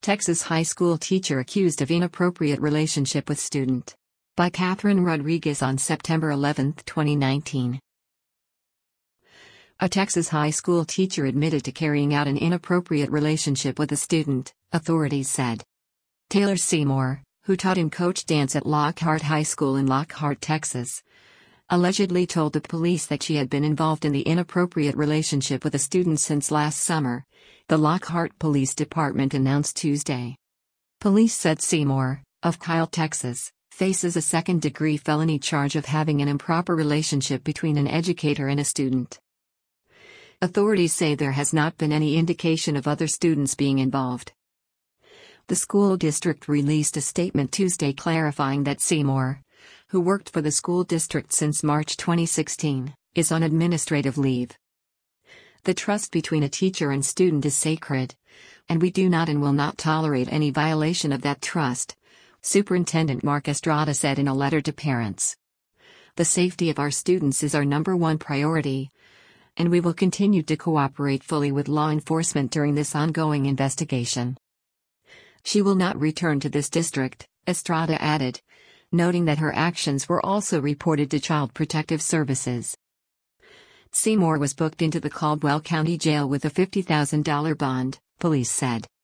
Texas high school teacher accused of inappropriate relationship with student. By Catherine Rodriguez on September 11, 2019. A Texas high school teacher admitted to carrying out an inappropriate relationship with a student, authorities said. Taylor Seymour, who taught in coach dance at Lockhart High School in Lockhart, Texas, allegedly told the police that she had been involved in the inappropriate relationship with a student since last summer, the Lockhart Police Department announced Tuesday. Police said Seymour, of Kyle, Texas, faces a second-degree felony charge of having an improper relationship between an educator and a student. Authorities say there has not been any indication of other students being involved. The school district released a statement Tuesday clarifying that Seymour, who worked for the school district since March 2016, is on administrative leave. The trust between a teacher and student is sacred, and we do not and will not tolerate any violation of that trust, Superintendent Mark Estrada said in a letter to parents. The safety of our students is our number one priority, and we will continue to cooperate fully with law enforcement during this ongoing investigation. She will not return to this district, Estrada added, noting that her actions were also reported to Child Protective Services. Seymour was booked into the Caldwell County Jail with a $50,000 bond, police said.